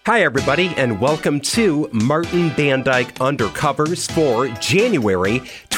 Hi, everybody, and welcome to Martin Van Dyke Undercovers for January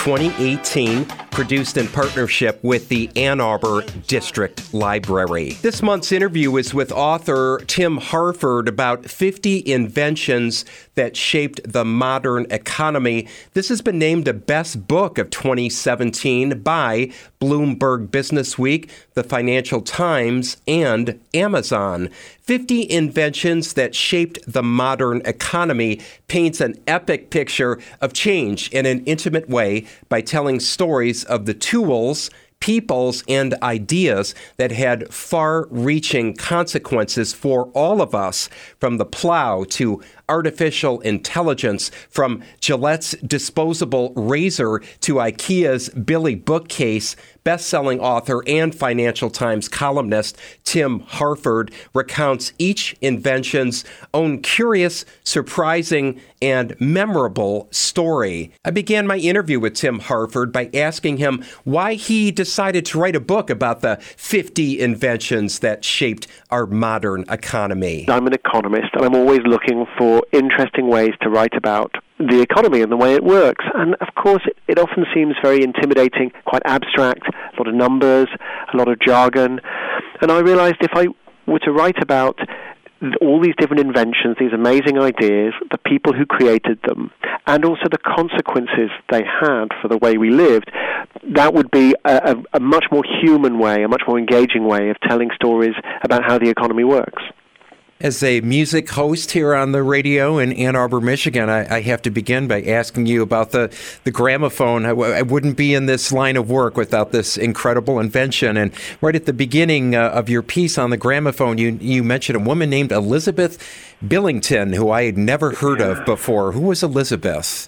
2018, produced in partnership with the Ann Arbor District Library. This month's interview is with author Tim Harford about 50 inventions that shaped the modern economy. This has been named the best book of 2017 by Bloomberg Businessweek, the Financial Times, and Amazon. 50 Inventions That Shaped the Modern Economy paints an epic picture of change in an intimate way by telling stories of the tools, peoples, and ideas that had far-reaching consequences for all of us, from the plow to artificial intelligence, from Gillette's disposable razor to IKEA's Billy bookcase. Best-selling author and Financial Times columnist Tim Harford recounts each invention's own curious, surprising, and memorable story. I began my interview with Tim Harford by asking him why he decided to write a book about the 50 inventions that shaped our modern economy. I'm an economist, and I'm always looking for interesting ways to write about the economy and the way it works. And of course, it often seems very intimidating, quite abstract, a lot of numbers, a lot of jargon. And I realized if I were to write about all these different inventions, these amazing ideas, the people who created them, and also the consequences they had for the way we lived, that would be a much more human way, a much more engaging way of telling stories about how the economy works. As a music host here on the radio in Ann Arbor, Michigan, I have to begin by asking you about the gramophone. I wouldn't be in this line of work without this incredible invention. And right at the beginning of your piece on the gramophone, you mentioned a woman named Elizabeth Billington, who I had never heard of before. Who was Elizabeth?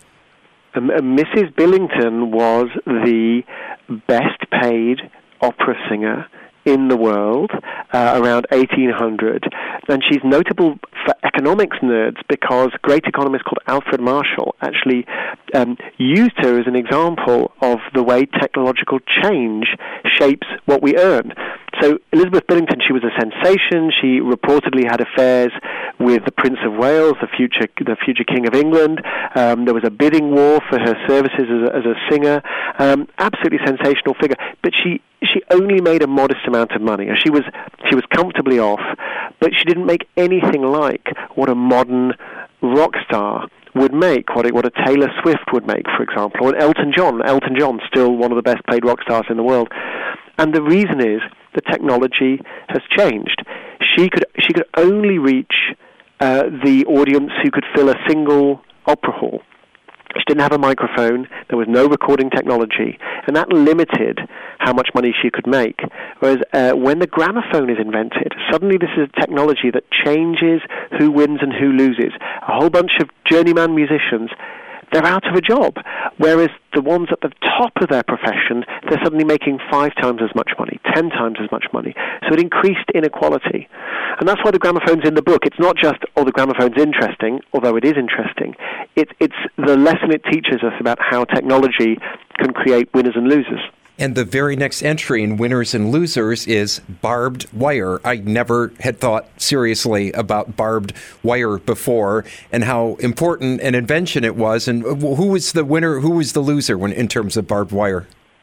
Mrs. Billington was the best paid opera singer in the world around 1800, and she's notable for economics nerds because a great economist called Alfred Marshall actually used her as an example of the way technological change shapes what we earn. So Elizabeth Billington, she was a sensation. She reportedly had affairs with the Prince of Wales, the future King of England. There was a bidding war for her services as a singer. Absolutely sensational figure. But she only made a modest amount of money. She was comfortably off, but she didn't make anything like what a modern rock star would make, what a Taylor Swift would make, for example, or Elton John. Elton John, still one of the best paid rock stars in the world. And the reason is the technology has changed. She could only reach the audience who could fill a single opera hall. She didn't have a microphone, there was no recording technology, and that limited how much money she could make. Whereas when the gramophone is invented, suddenly this is a technology that changes who wins and who loses. A whole bunch of journeyman musicians, they're out of a job, whereas the ones at the top of their profession, they're suddenly making 5 times as much money, 10 times as much money. So it increased inequality. And that's why the gramophone's in the book. It's not just, the gramophone's interesting, although it is interesting. It's the lesson it teaches us about how technology can create winners and losers. And the very next entry in Winners and Losers is barbed wire. I never had thought seriously about barbed wire before and how important an invention it was. And who was the winner, who was the loser in terms of barbed wire?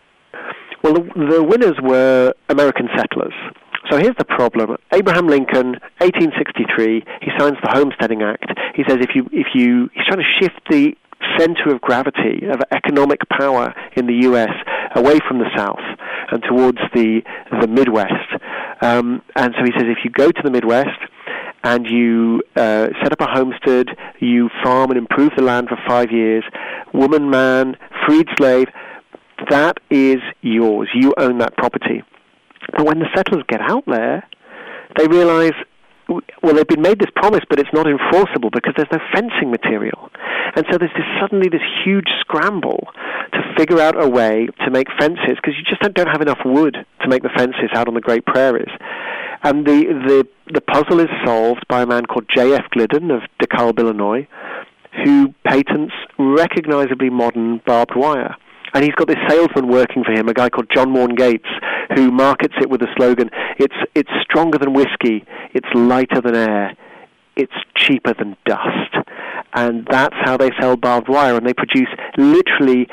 Well, the winners were American settlers. So here's the problem. Abraham Lincoln, 1863, he signs the Homesteading Act. He says he's trying to shift the center of gravity of economic power in the U.S. away from the South and towards the Midwest. And so he says if you go to the Midwest and you set up a homestead, you farm and improve the land for 5 years, woman, man, freed slave, that is yours. You own that property. But when the settlers get out there, they realize, well, they've been made this promise, but it's not enforceable because there's no fencing material. And so there's suddenly this huge scramble to figure out a way to make fences, because you just don't have enough wood to make the fences out on the Great Prairies. And the puzzle is solved by a man called J.F. Glidden of DeKalb, Illinois, who patents recognizably modern barbed wire. And he's got this salesman working for him, a guy called John Warren Gates, who markets it with the slogan, it's stronger than whiskey, it's lighter than air, it's cheaper than dust. And that's how they sell barbed wire, and they produce literally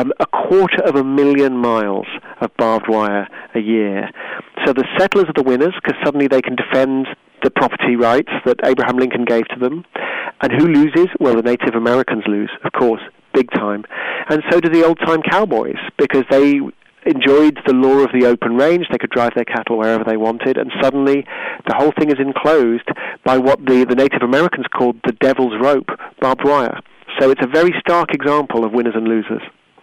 250,000 miles of barbed wire a year. So the settlers are the winners, because suddenly they can defend the property rights that Abraham Lincoln gave to them. And who loses? Well, the Native Americans lose, of course, big time. And so do the old-time cowboys, because they enjoyed the law of the open range. They could drive their cattle wherever they wanted, and suddenly the whole thing is enclosed by what the Native Americans called the devil's rope, barbed wire. So it's a very stark example of winners and losers.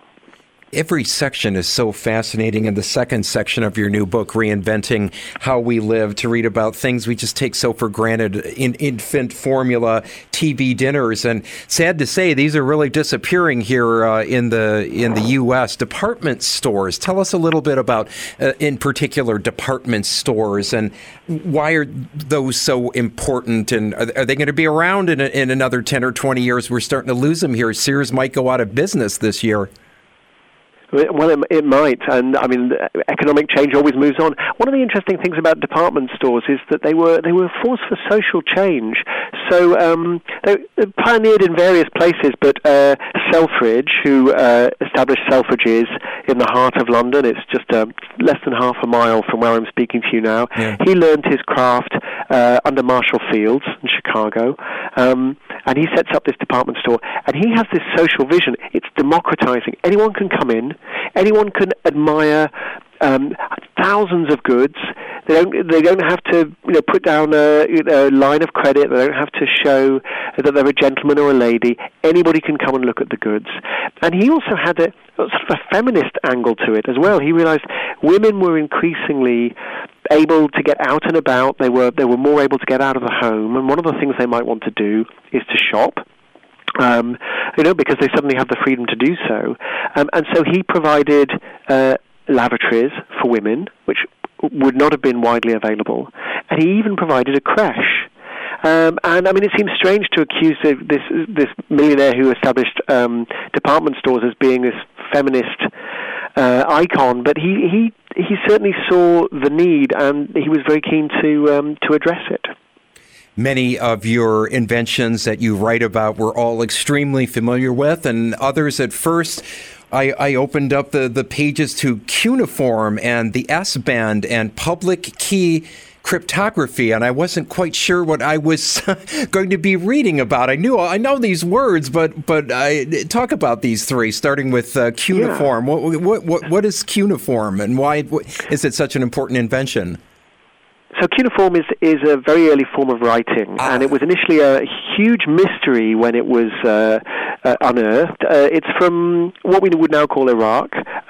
Every section is so fascinating. In the second section of your new book, Reinventing How We Live, to read about things we just take so for granted in infant formula, TV dinners. And sad to say, these are really disappearing here in the U.S. Department stores. Tell us a little bit about, in particular, department stores, and why are those so important? And are they going to be around in another 10 or 20 years? We're starting to lose them here. Sears might go out of business this year. Well, it might, and I mean, economic change always moves on. One of the interesting things about department stores is that they were a force for social change. So they pioneered in various places, but Selfridge, who established Selfridges in the heart of London, it's just less than half a mile from where I'm speaking to you now. Yeah. He learned his craft under Marshall Fields in Chicago, and he sets up this department store, and he has this social vision. It's democratizing. Anyone can come in. Anyone can admire thousands of goods. They don't have to put down a line of credit. They don't have to show that they're a gentleman or a lady. Anybody can come and look at the goods. And he also had a sort of a feminist angle to it as well. He realized women were increasingly able to get out and about. They were more able to get out of the home. And one of the things they might want to do is to shop. Because they suddenly have the freedom to do so. And so he provided lavatories for women, which would not have been widely available. And he even provided a creche. And I mean, it seems strange to accuse this millionaire who established department stores as being this feminist icon, but he certainly saw the need, and he was very keen to address it. Many of your inventions that you write about we're all extremely familiar with, and others at first. I opened up the pages to cuneiform and the S-band and public key cryptography, and I wasn't quite sure what I was going to be reading about. I know these words, but I talk about these three, starting with cuneiform. Yeah. What is cuneiform, and why is it such an important invention? So cuneiform is a very early form of writing, and it was initially a huge mystery when it was unearthed. It's from what we would now call Iraq,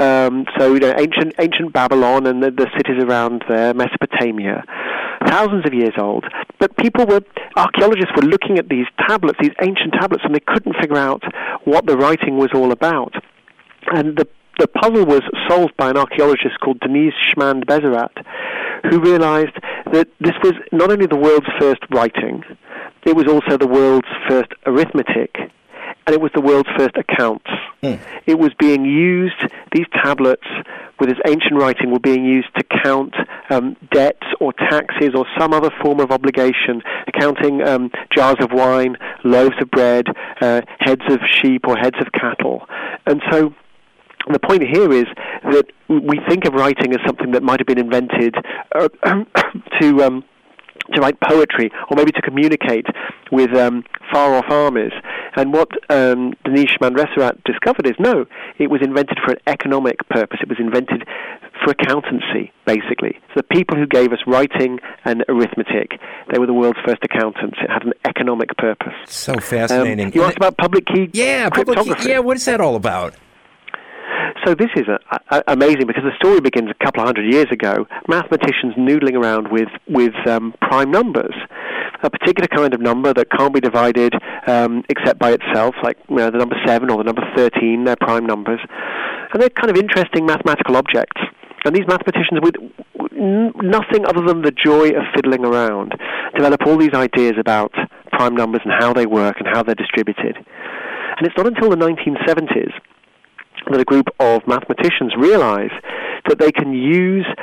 so ancient Babylon and the cities around there, Mesopotamia, thousands of years old. But archaeologists were looking at these tablets, these ancient tablets, and they couldn't figure out what the writing was all about. And the puzzle was solved by an archaeologist called Denise Schmand Bezerat, who realized that this was not only the world's first writing, it was also the world's first arithmetic, and it was the world's first accounts. It was being used, these tablets with this ancient writing were being used to count debts or taxes or some other form of obligation, counting jars of wine, loaves of bread, heads of sheep or heads of cattle. And so the point here is that we think of writing as something that might have been invented to write poetry, or maybe to communicate with far-off armies. And what Denise Schmand Bezerat discovered is, no, it was invented for an economic purpose. It was invented for accountancy, basically. So the people who gave us writing and arithmetic, they were the world's first accountants. It had an economic purpose. So fascinating. You asked about public key cryptography. What is that all about? So this is amazing, because the story begins a couple of hundred years ago. Mathematicians noodling around with prime numbers, a particular kind of number that can't be divided except by itself, like the number 7 or the number 13. They're prime numbers, and they're kind of interesting mathematical objects. And these mathematicians, with nothing other than the joy of fiddling around, develop all these ideas about prime numbers and how they work and how they're distributed. And it's not until the 1970s that a group of mathematicians realize that they can use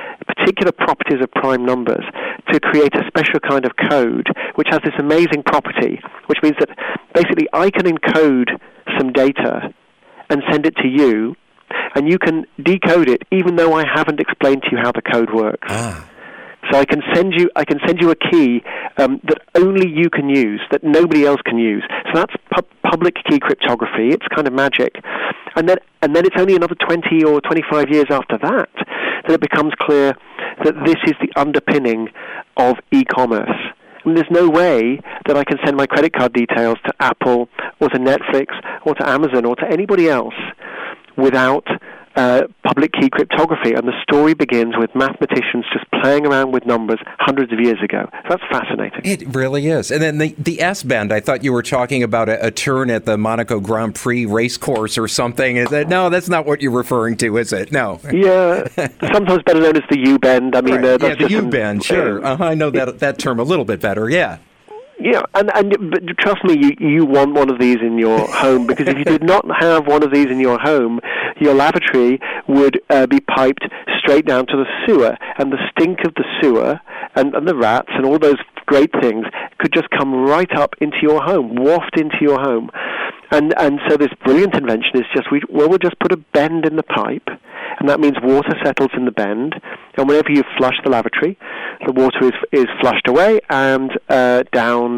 particular properties of prime numbers to create a special kind of code, which has this amazing property, which means that basically I can encode some data and send it to you, and you can decode it even though I haven't explained to you how the code works. So I can send you a key that only you can use, that nobody else can use. So that's public key cryptography. It's kind of magic. And then it's only another 20 or 25 years after that it becomes clear that this is the underpinning of e-commerce. And there's no way that I can send my credit card details to Apple or to Netflix or to Amazon or to anybody else without public key cryptography. And the story begins with mathematicians just playing around with numbers hundreds of years ago. So that's fascinating. It really is. And then the S-bend, I thought you were talking about a turn at the Monaco Grand Prix race course or something. Is that, no, that's not what you're referring to, is it? No. Yeah, sometimes better known as the U-bend. I mean, right. The U-bend, sure. I know that term a little bit better, yeah. Yeah, but trust me, you want one of these in your home, because if you did not have one of these in your home, your lavatory would be piped straight down to the sewer, and the stink of the sewer and the rats and all those great things could just come right up into your home, waft into your home. And so this brilliant invention is just, we'll just put a bend in the pipe, and that means water settles in the bend, and whenever you flush the lavatory, the water is flushed away and down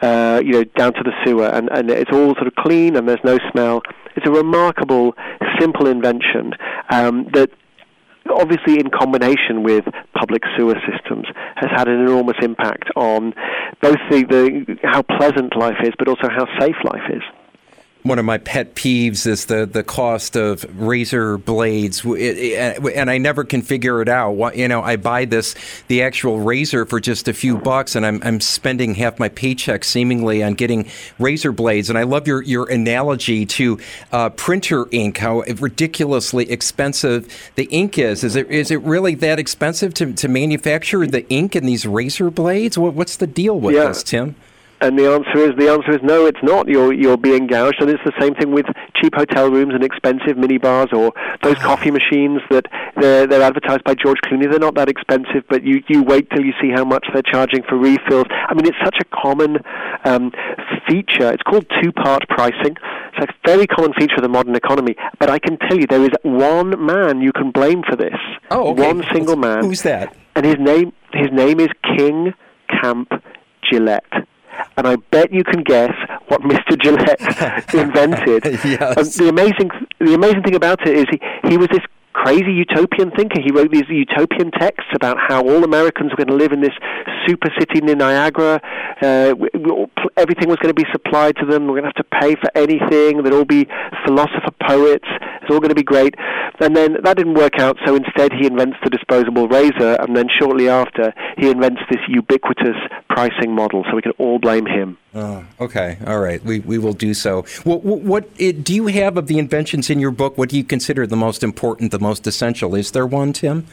to the sewer, and it's all sort of clean and there's no smell. It's a remarkable, simple invention that, obviously in combination with public sewer systems, has had an enormous impact on both the how pleasant life is, but also how safe life is. One of my pet peeves is the cost of razor blades, and I never can figure it out. I buy the actual razor for just a few bucks, and I'm spending half my paycheck seemingly on getting razor blades. And I love your analogy to printer ink, how ridiculously expensive the ink is. Is it really that expensive to manufacture the ink in these razor blades? What's the deal with this, Tim? And the answer is no, it's not. You're being gouged, and it's the same thing with cheap hotel rooms and expensive minibars or those coffee machines that they're advertised by George Clooney. They're not that expensive, but you wait till you see how much they're charging for refills. I mean, it's such a common feature. It's called two-part pricing. It's a very common feature of the modern economy. But I can tell you, there is one man you can blame for this. Oh, okay. One single man. Who's that? And his name is King Camp Gillette. And I bet you can guess what Mr. Gillette invented. Yes. The amazing thing about it is he was this crazy utopian thinker. He wrote these utopian texts about how all Americans were going to live in this super city near Niagara. Everything was going to be supplied to them. We're going to have to pay for anything. There'd all be philosopher poets. It's all going to be great. And then that didn't work out, so instead he invents the disposable razor, and then shortly after he invents this ubiquitous pricing model, so we can all blame him. Oh, okay. All right. We will do so. What do you have of the inventions in your book? What do you consider the most important, the most essential? Is there one, Tim?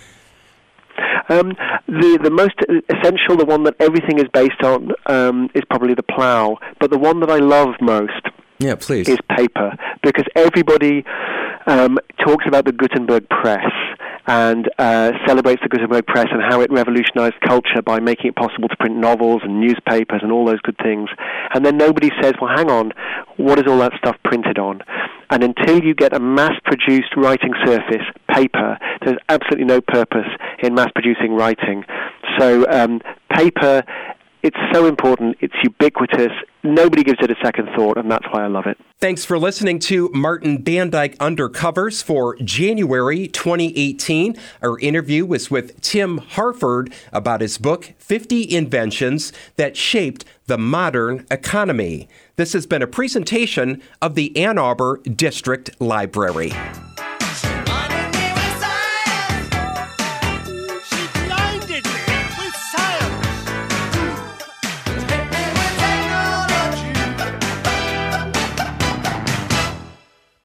The most essential, the one that everything is based on, is probably the plow. But the one that I love most is paper, because everybody talks about the Gutenberg press and celebrates the Gutenberg press and how it revolutionized culture by making it possible to print novels and newspapers and all those good things. And then nobody says, well, hang on, what is all that stuff printed on? And until you get a mass-produced writing surface, paper, there's absolutely no purpose in mass-producing writing. So paper, it's so important, it's ubiquitous, nobody gives it a second thought, and that's why I love it. Thanks for listening to Martin Bandyke Undercovers for January 2018. Our interview was with Tim Harford about his book, 50 Inventions That Shaped the Modern Economy. This has been a presentation of the Ann Arbor District Library.